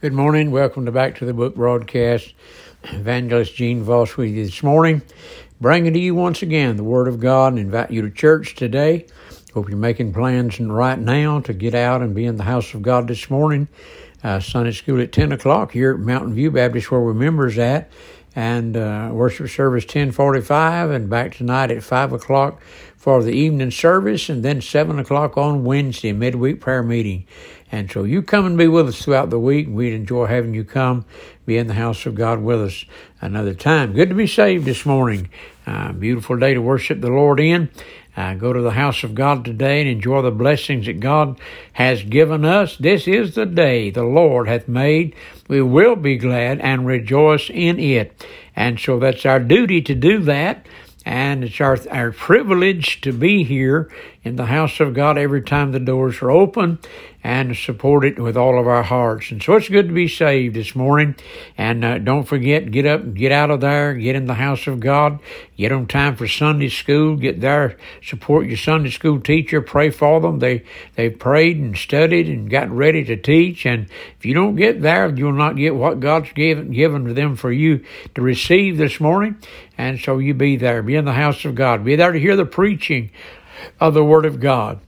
Good morning. Welcome Back to the Book Broadcast. Evangelist Gene Voss with you this morning, bringing to you once again the Word of God and invite you to church today. Hope you're making plans right now to get out and be in the house of God this morning. Sunday school at 10 o'clock here at Mountain View Baptist, where we're members at, and worship service 10:45, and back tonight at 5 o'clock for the evening service, and then 7 o'clock on Wednesday, midweek prayer meeting. And so you come and be with us throughout the week. We'd enjoy having you come, be in the house of God with us another time. Good to be saved this morning. Beautiful day to worship the Lord in. Go to the house of God today and enjoy the blessings that God has given us. This is the day the Lord hath made. We will be glad and rejoice in it. And so that's our duty to do that. And it's our privilege to be here in the house of God every time the doors are open, and support it with all of our hearts. And so it's good to be saved this morning. And don't forget, get up, get out of there, get in the house of God, get on time for Sunday school, get there, support your Sunday school teacher, pray for them. They prayed and studied and got ready to teach. And if you don't get there, you'll not get what God's given to them for you to receive this morning. And so you be there, be in the house of God, be there to hear the preaching of the Word of God.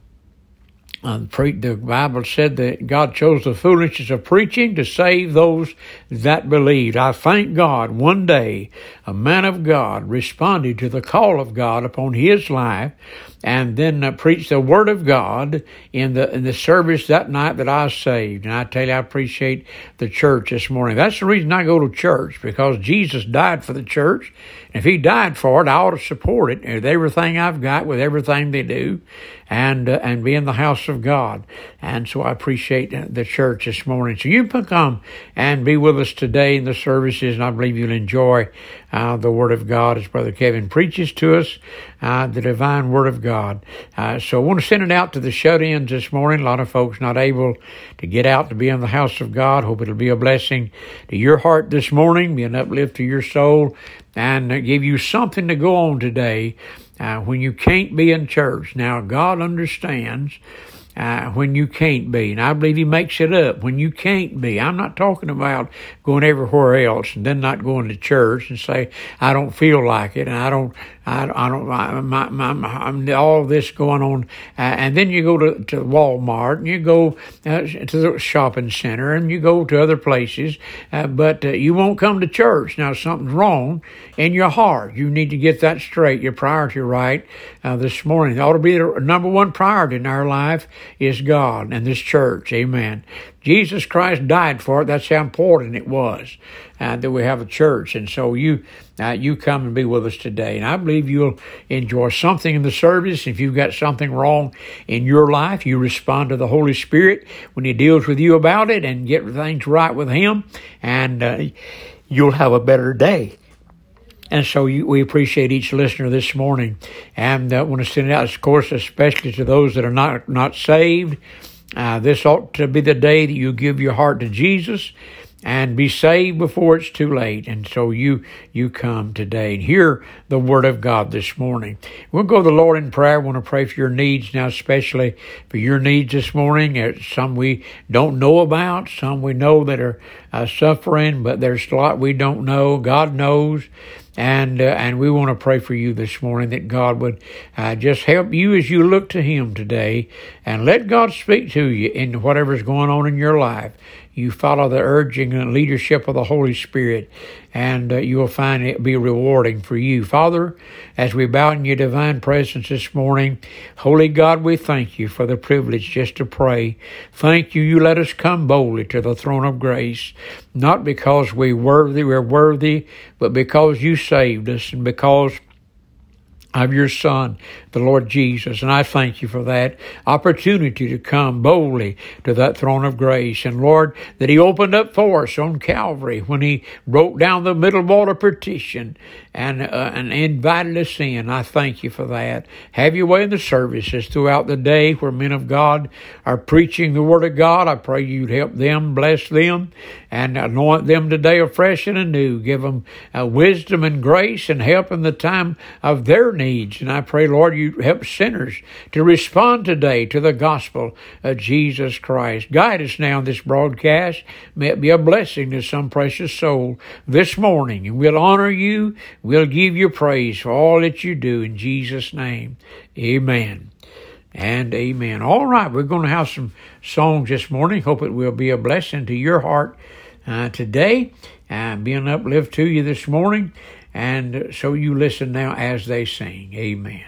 The Bible said that God chose the foolishness of preaching to save those that believed. I thank God one day a man of God responded to the call of God upon his life, and then preached the Word of God in the service that night that I was saved. And I tell you, I appreciate the church this morning. That's the reason I go to church, because Jesus died for the church. If He died for it, I ought to support it with everything I've got, with everything they do, and be in the house of God. And so I appreciate the church this morning. So you can come and be with us today in the services, and I believe you'll enjoy the Word of God as Brother Kevin preaches to us, the divine Word of God. So I want to send it out to the shut-ins this morning. A lot of folks not able to get out to be in the house of God. Hope it'll be a blessing to your heart this morning, be an uplift to your soul, and give you something to go on today when you can't be in church. Now, God understands when you can't be, and I believe He makes it up when you can't be. I'm not talking about going everywhere else and then not going to church and say, I don't feel like it, and I'm all this going on, and then you go to Walmart, and you go to the shopping center, and you go to other places, but you won't come to church. Now, something's wrong in your heart. You need to get that straight, your priority right this morning. It ought to be the number one priority in our life is God and this church. Amen. Jesus Christ died for it. That's how important it was that we have a church. And so you come and be with us today. And I believe you'll enjoy something in the service. If you've got something wrong in your life, you respond to the Holy Spirit when He deals with you about it and get things right with Him, and you'll have a better day. And so we appreciate each listener this morning, and want to send it out, of course, especially to those that are not saved. This ought to be the day that you give your heart to Jesus and be saved before it's too late. And so you come today and hear the Word of God this morning. We'll go to the Lord in prayer. I want to pray for your needs now, especially for your needs this morning. Some we don't know about, some we know that are suffering, but there's a lot we don't know. God knows. And we want to pray for you this morning that God would just help you as you look to Him today, and let God speak to you in whatever's going on in your life. You follow the urging and leadership of the Holy Spirit, and you will find it be rewarding for you. Father, as we bow in your divine presence this morning, Holy God, we thank you for the privilege just to pray. Thank you, you let us come boldly to the throne of grace, not because we're worthy, but because you saved us, and because of your Son, the Lord Jesus. And I thank you for that opportunity to come boldly to that throne of grace. And Lord, that He opened up for us on Calvary when He broke down the middle wall of partition and invited us in. I thank you for that. Have your way in the services throughout the day where men of God are preaching the Word of God. I pray you'd help them, bless them, and anoint them today afresh and anew. Give them wisdom and grace and help in the time of their needs. And I pray, Lord, you help sinners to respond today to the gospel of Jesus Christ. Guide us now in this broadcast. May it be a blessing to some precious soul this morning. And we'll honor you. We'll give you praise for all that you do in Jesus' name. Amen and amen. All right, we're going to have some songs this morning. Hope it will be a blessing to your heart today, be an uplift to you this morning. And so you listen now as they sing. Amen.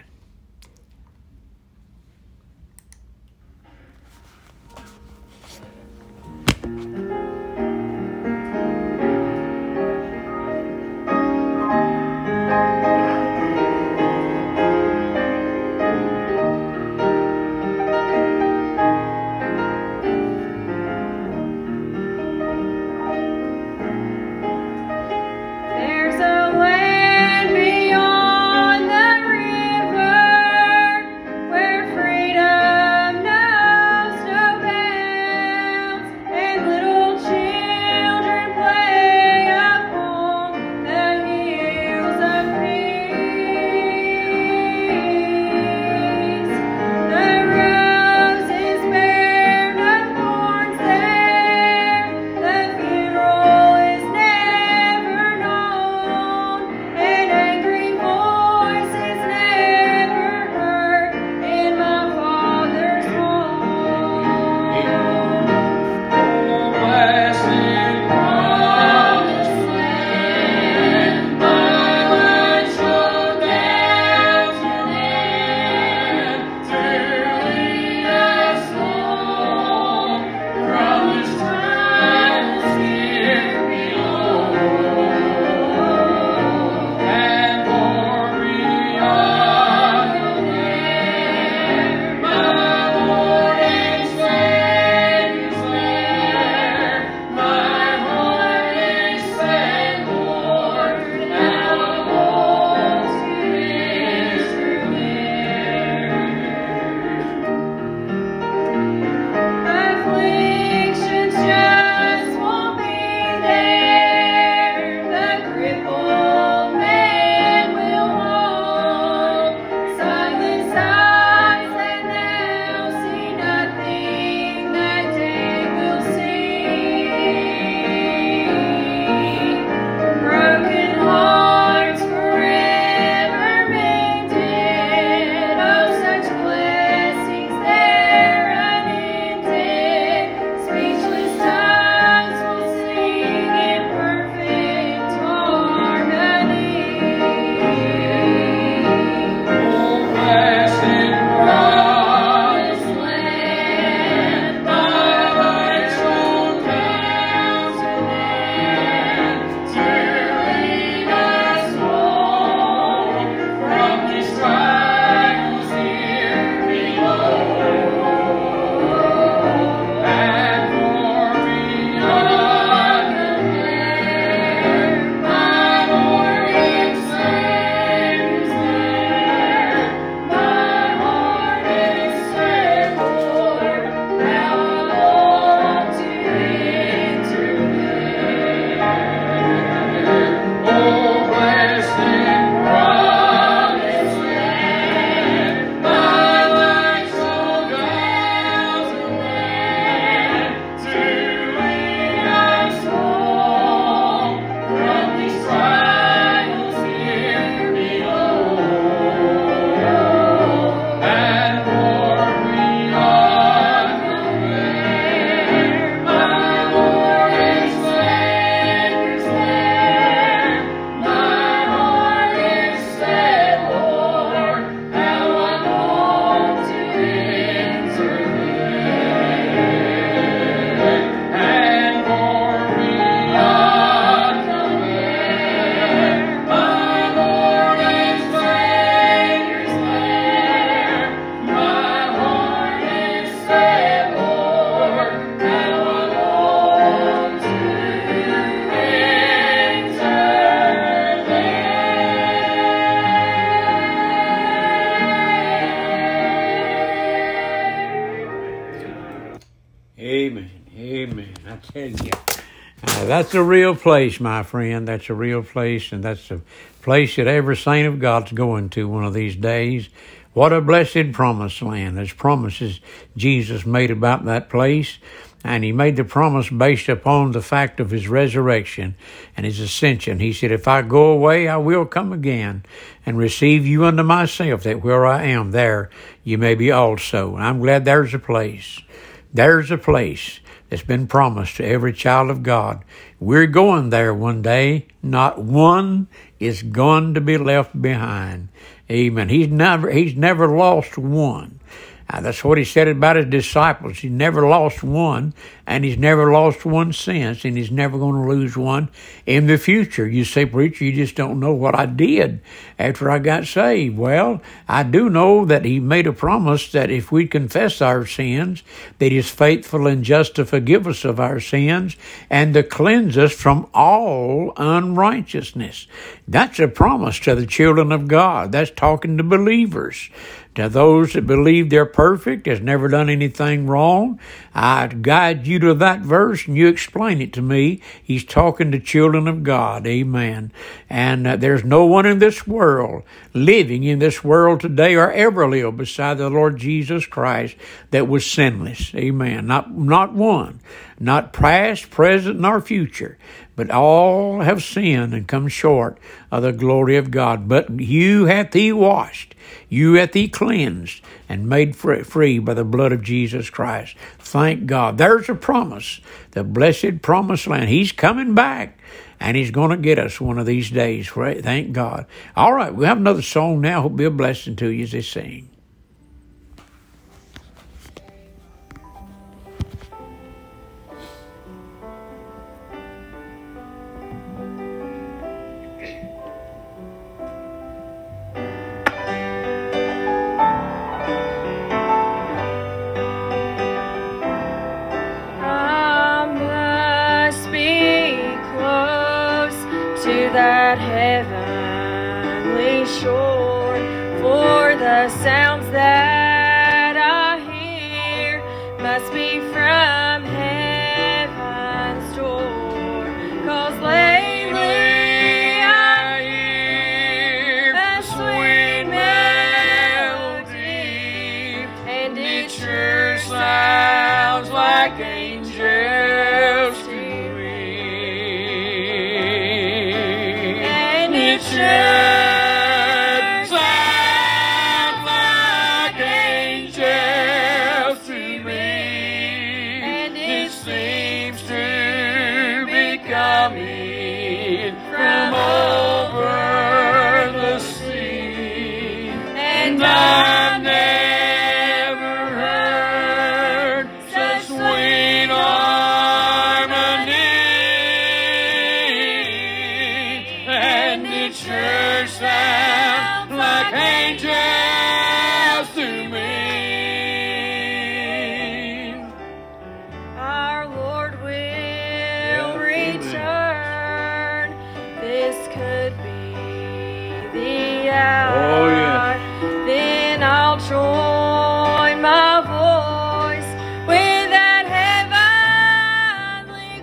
That's a real place, my friend. That's a real place, and that's a place that every saint of God's going to one of these days. What a blessed promised land. There's promises Jesus made about that place, and he made the promise based upon the fact of his resurrection and his ascension. He said, if I go away, I will come again and receive you unto myself, that where I am, there you may be also. And I'm glad there's a place. There's a place that's been promised to every child of God. We're going there one day. Not one is going to be left behind. Amen. He's never lost one. That's what he said about his disciples. He never lost one, and he's never lost one since, and he's never going to lose one in the future. You say, preacher, you just don't know what I did after I got saved. Well, I do know that he made a promise that if we confess our sins, that he's faithful and just to forgive us of our sins and to cleanse us from all unrighteousness. That's a promise to the children of God. That's talking to believers. To those that believe they're perfect, has never done anything wrong, I guide you to that verse and you explain it to me. He's talking to children of God. Amen. And there's no one in this world, living in this world today or ever lived beside the Lord Jesus Christ that was sinless. Amen. Not one. Not past, present, nor future. But all have sinned and come short of the glory of God. But you hath he washed. You hath he cleansed and made free by the blood of Jesus Christ. Thank God. There's a promise, the blessed promised land. He's coming back, and he's going to get us one of these days. Thank God. All right, we have another song now. Hope it'll be a blessing to you as they sing. That heavenly shore, for the sounds that I hear must be from heaven's door. 'Cause lately I hear the sweet melody, and it sure sounds like angels to me. It sure sounds like angels to me, and it seems to be coming from over the sea, and I've never heard such sweet harmony. It sure sounds like angels to me. Our Lord will return. This could be the hour. Oh, yeah. Then I'll join my voice with that heavenly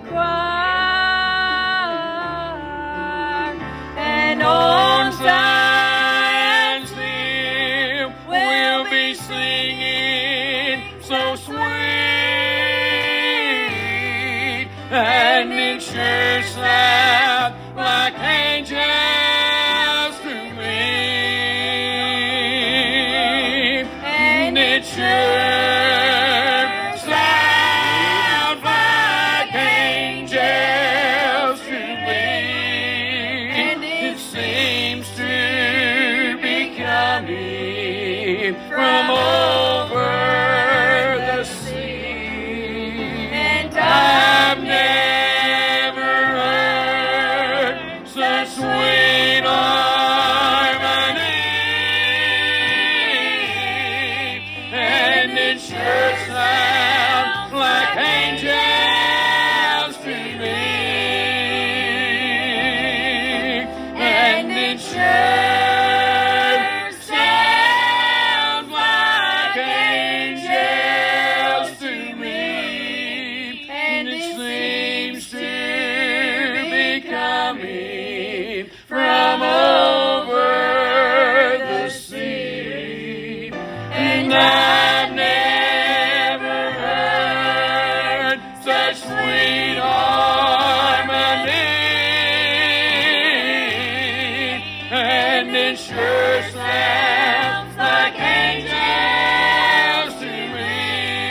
choir. And on Zion's hill we'll be singing so sweet, and it sure sounds like angels to me, and it sure sounds like angels to me. Seems to be coming from over the sea, and I've never heard such sweet harmony, and it sure sounds like angels to me. It sure sounds like And I've never heard such sweet harmony, and it sure sounds like angels to me.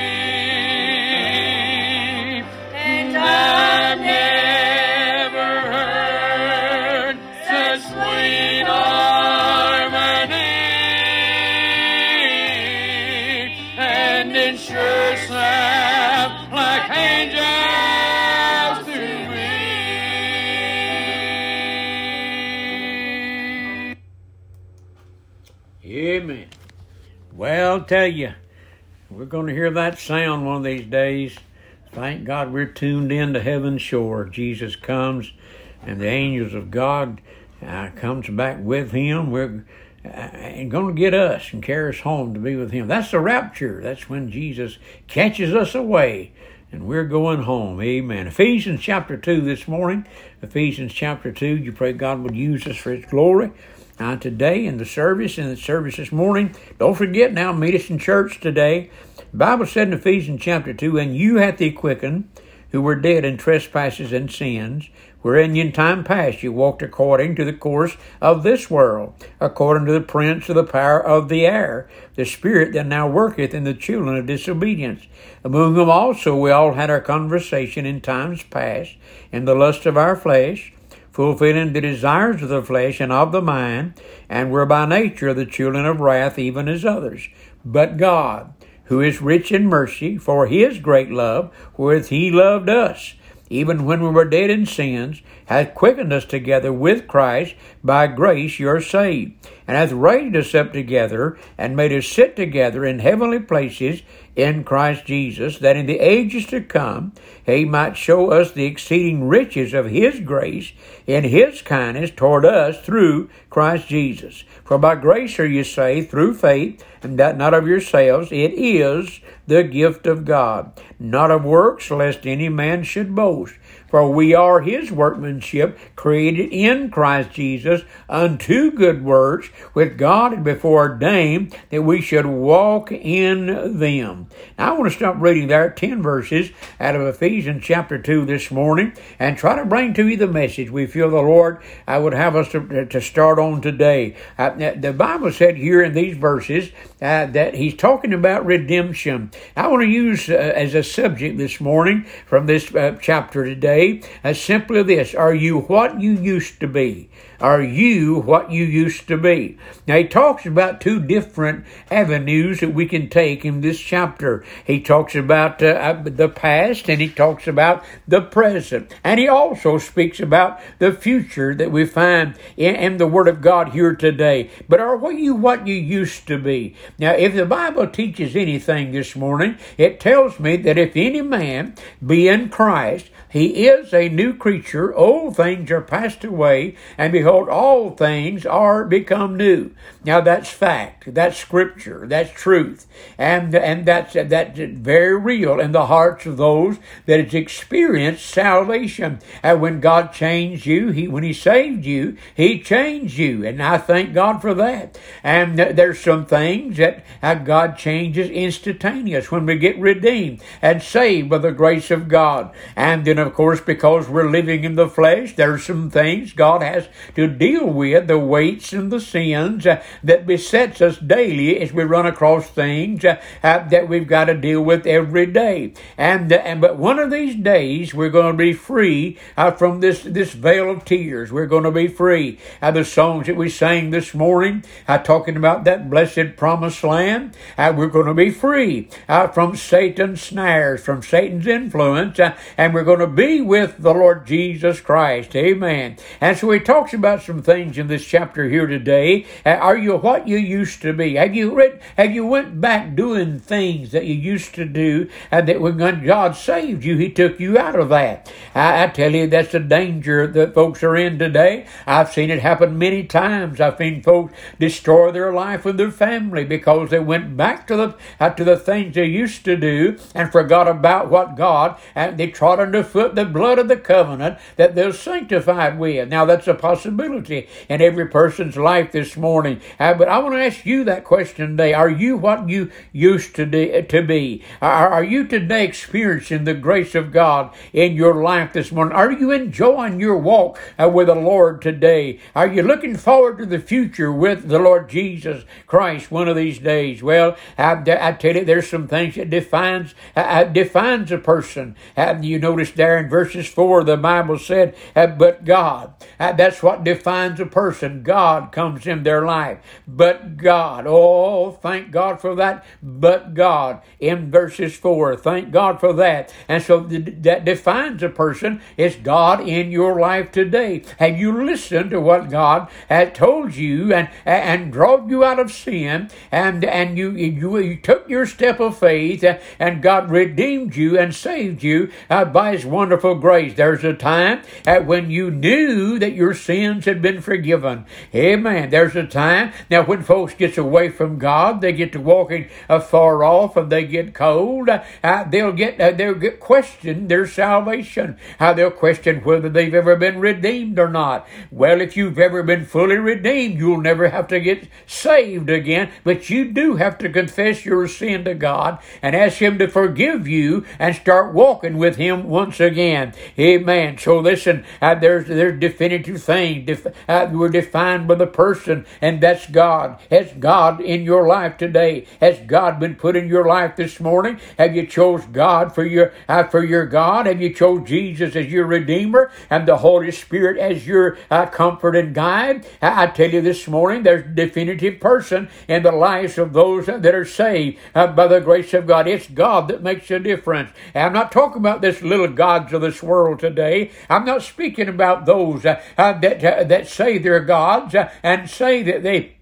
And I've never heard such sweet harmony, and it sure sounds like angels to me. Amen. Well, I'll tell you, we're going to hear that sound one of these days. Thank God we're tuned in to heaven's shore. Jesus comes, and the angels of God comes back with him. We're going to get us and carry us home to be with him. That's the rapture. That's when Jesus catches us away, and we're going home. Amen. Ephesians chapter 2 this morning. Ephesians chapter 2. You pray God would use us for his glory. Today in the service this morning. Don't forget now, meet us in church today. The Bible said in Ephesians chapter 2, and you hath he quickened, who were dead in trespasses and sins, wherein in time past you walked according to the course of this world, according to the prince of the power of the air, the spirit that now worketh in the children of disobedience, among whom also we all had our conversation in times past, in the lust of our flesh, fulfilling the desires of the flesh and of the mind, and were by nature the children of wrath, even as others. But God, who is rich in mercy, for his great love, wherewith he loved us, even when we were dead in sins, hath quickened us together with Christ. By grace you are saved, and hath raised us up together, and made us sit together in heavenly places in Christ Jesus, that in the ages to come he might show us the exceeding riches of his grace in his kindness toward us through Christ Jesus. For by grace are you saved through faith, and that not of yourselves, it is the gift of God, not of works, lest any man should boast. For we are his workmanship, created in Christ Jesus unto good works, which God had before ordained that we should walk in them. Now I want to stop reading there 10 verses out of Ephesians chapter 2 this morning and try to bring to you the message we feel the Lord would have us to start on today. The Bible said here in these verses that he's talking about redemption. I want to use as a subject this morning from this chapter today as simply this: are you what you used to be? Are you what you used to be? Now he talks about two different avenues that we can take in this chapter. He talks about the past, and he talks about the present, and he also speaks about the future that we find in the Word of God here today. But are you what you used to be? Now, if the Bible teaches anything this morning, it tells me that if any man be in Christ, he is a new creature. Old things are passed away, and behold, all things are become new. Now that's fact, that's scripture, that's truth, and that's very real in the hearts of those that has experienced salvation. And when God changed you, when he saved you, he changed you, and I thank God for that. And there's some things that God changes instantaneous when we get redeemed and saved by the grace of God. And then, of course, because we're living in the flesh, there's some things God has to deal with, the weights and the sins that besets us daily as we run across things that we've got to deal with every day. But one of these days, we're going to be free from this veil of tears. We're going to be free. The songs that we sang this morning, talking about that blessed promised land, we're going to be free from Satan's snares, from Satan's influence, and we're going to be with the Lord Jesus Christ. Amen. And so he talks about some things in this chapter here today. Are you what you used to be? Have you went back doing things that you used to do, and that when God saved you, he took you out of that? I tell you, that's the danger that folks are in today. I've seen it happen many times. I've seen folks destroy their life with their family because they went back to the things they used to do and forgot about what God, and they trod underfoot the blood of the covenant that they're sanctified with. Now, that's a possibility in every person's life this morning. But I want to ask you that question today. Are you what you used to be? Are you today experiencing the grace of God in your life this morning? Are you enjoying your walk with the Lord today? Are you looking forward to the future with the Lord Jesus Christ one of these days? Well, I tell you, there's some things that defines a person. You notice there in verses 4, the Bible said, but God. That's what defines a person. God comes in their life. But God. Oh, thank God for that. But God in verses 4. Thank God for that. And so that defines a person. It's God in your life today. Have you listened to what God has told you and brought you out of sin, and you took your step of faith, and God redeemed you and saved you by His wonderful grace? There's a time when you knew that your sins had been forgiven. Amen. There's a time now when folks get away from God, they get to walking far off, and they get cold. They'll get questioned their salvation. They'll question whether they've ever been redeemed or not. Well, if you've ever been fully redeemed, you'll never have to get saved again, but you do have to confess your sin to God and ask Him to forgive you and start walking with Him once again. Amen. So listen, there's definitive things. We're defined by the person, and that's God. Has God in your life today? Has God been put in your life this morning? Have you chose God for your God? Have you chose Jesus as your Redeemer and the Holy Spirit as your comfort and guide? I tell you this morning, there's a definitive person in the lives of those that are saved by the grace of God. It's God that makes a difference. And I'm not talking about this little gods of this world today. I'm not speaking about those that say they're gods and say that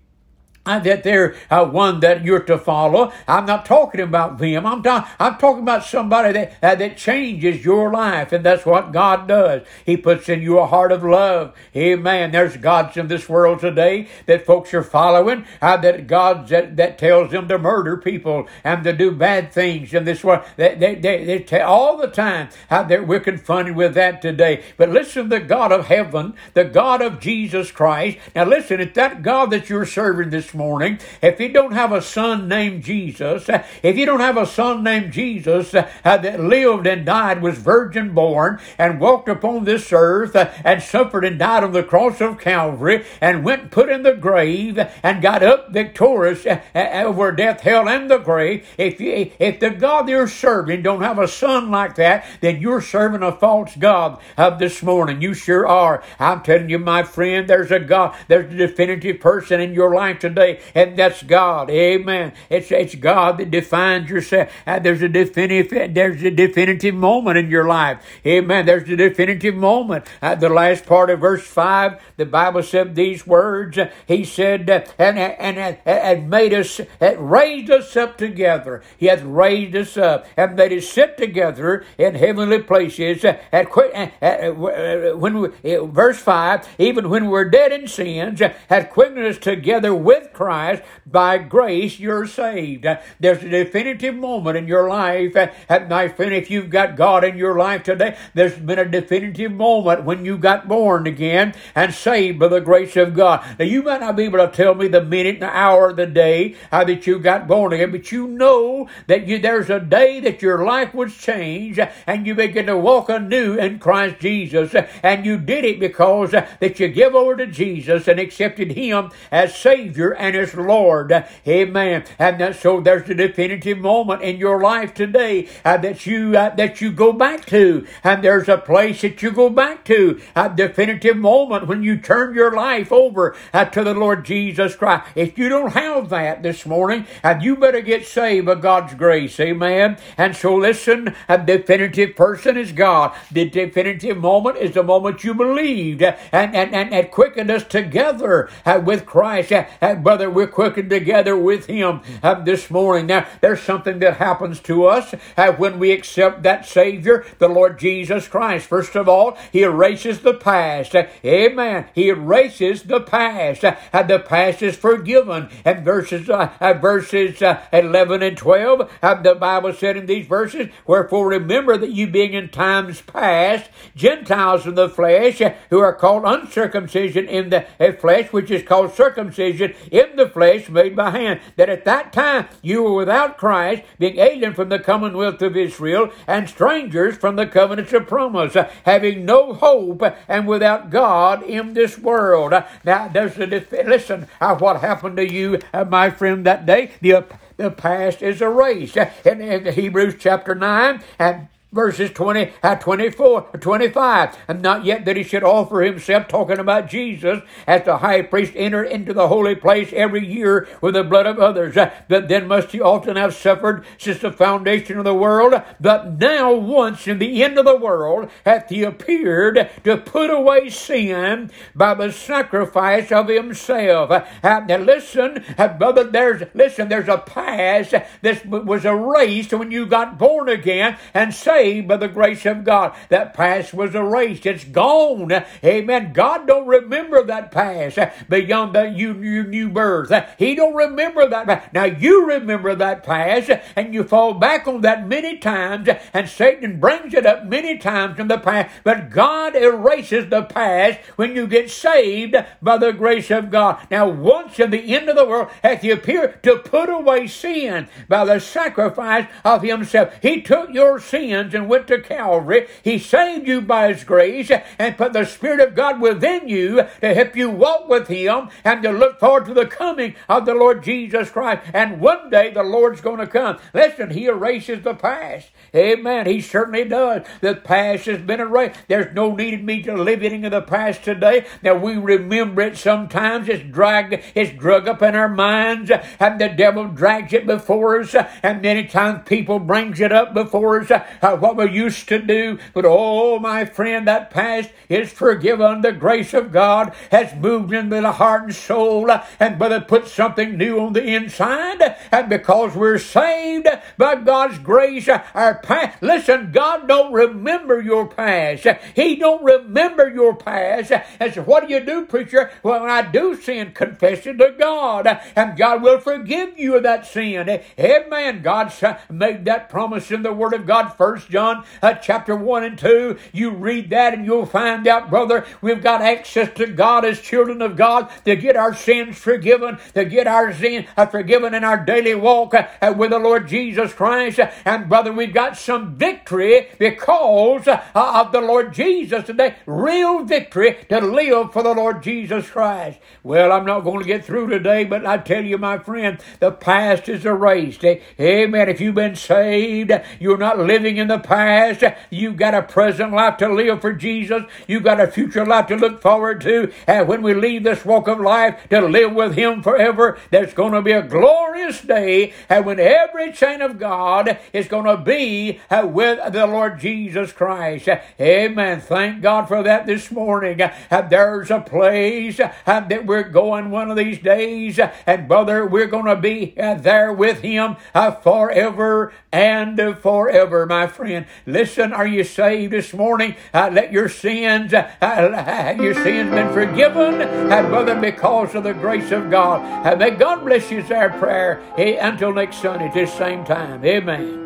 they're one that you're to follow. I'm not talking about them. I'm talking about somebody that changes your life, and that's what God does. He puts in you a heart of love. Amen. There's gods in this world today that folks are following, that gods that tells them to murder people and to do bad things in this world. They tell all the time that we're confronted with that today. But listen, the God of heaven, the God of Jesus Christ. Now listen, it's that God that you're serving this morning. If you don't have a son named Jesus, that lived and died, was virgin born, and walked upon this earth, and suffered and died on the cross of Calvary, and went and put in the grave, and got up victorious over death, hell, and the grave. If the God you're serving don't have a son like that, then you're serving a false God this morning. You sure are. I'm telling you, my friend, there's a God, there's a definitive person in your life today, and that's God. Amen. It's God that defines yourself. There's a definitive moment in your life. Amen. There's a definitive moment. The last part of verse 5, the Bible said these words. He said, and made us, raised us up together. He hath raised us up and made us sit together in heavenly places. Verse 5, even when we're dead in sins, hath quickened us together with Christ. By grace you're saved. There's a definitive moment in your life. My friend, if you've got God in your life today, there's been a definitive moment when you got born again and saved by the grace of God. Now, you might not be able to tell me the minute and the hour of the day that you got born again, but you know that there's a day that your life was changed and you begin to walk anew in Christ Jesus. And you did it because that you give over to Jesus and accepted Him as Savior and as Lord. Amen. And so there's a definitive moment in your life today that you go back to. And there's a place that you go back to. A definitive moment when you turn your life over to the Lord Jesus Christ. If you don't have that this morning, you better get saved by God's grace. Amen. And so listen, a definitive person is God. The definitive moment is the moment you believed and quickened us together with Christ by brother, we're quickened together with Him this morning. Now, there's something that happens to us when we accept that Savior, the Lord Jesus Christ. First of all, He erases the past. Amen. He erases the past. The past is forgiven. And verses 11 and 12, the Bible said in these verses, wherefore remember that you being in times past, Gentiles in the flesh, who are called uncircumcision in the flesh, which is called circumcision in the flesh made by hand, that at that time you were without Christ, being alien from the commonwealth of Israel, and strangers from the covenants of promise, having no hope, and without God in this world. Now, listen, what happened to you, my friend, that day? The past is erased. In Hebrews chapter 9 and verses 24, 25. And not yet that He should offer Himself, talking about Jesus, as the high priest entered into the holy place every year with the blood of others. But then must He often have suffered since the foundation of the world. But now once in the end of the world hath He appeared to put away sin by the sacrifice of Himself. Now listen, brother, there's a past that was erased when you got born again and saved by the grace of God. That past was erased. It's gone. Amen. God don't remember that past beyond that you new birth. He don't remember that past. Now you remember that past and you fall back on that many times, and Satan brings it up many times in the past. But God erases the past when you get saved by the grace of God. Now once in the end of the world hath He appeared to put away sin by the sacrifice of Himself. He took your sins and went to Calvary. He saved you by His grace and put the Spirit of God within you to help you walk with Him and to look forward to the coming of the Lord Jesus Christ. And one day the Lord's going to come. Listen, He erases the past. Amen. He certainly does. The past has been erased. There's no need of me to live into the past today. Now we remember it sometimes. It's drug up in our minds, and the devil drags it before us, and many times people brings it up before us. What we used to do. But oh, my friend, that past is forgiven. The grace of God has moved into the heart and soul, and brother, put something new on the inside. And because we're saved by God's grace, our past, listen, God don't remember your past. He don't remember your past. And so what do, preacher? Well, when I do sin, confess it to God, and God will forgive you of that sin. Amen. God made that promise in the Word of God. 1 John chapter 1 and 2. You read that and you'll find out, brother, we've got access to God as children of God to get our sins forgiven, to get our sins forgiven in our daily walk with the Lord Jesus Christ. And brother, we've got some victory because of the Lord Jesus today. Real victory to live for the Lord Jesus Christ. Well, I'm not going to get through today, but I tell you, my friend, the past is erased. Amen. If you've been saved, you're not living in the past. You've got a present life to live for Jesus. You've got a future life to look forward to. And when we leave this walk of life to live with Him forever, there's going to be a glorious day, and when every saint of God is going to be with the Lord Jesus Christ. Amen. Thank God for that this morning. There's a place that we're going one of these days, and brother, we're going to be there with Him forever and forever, my friend. Listen, are you saved this morning? Let your sins been forgiven, brother, because of the grace of God. May God bless you, is our prayer. Until next Sunday, at this same time. Amen.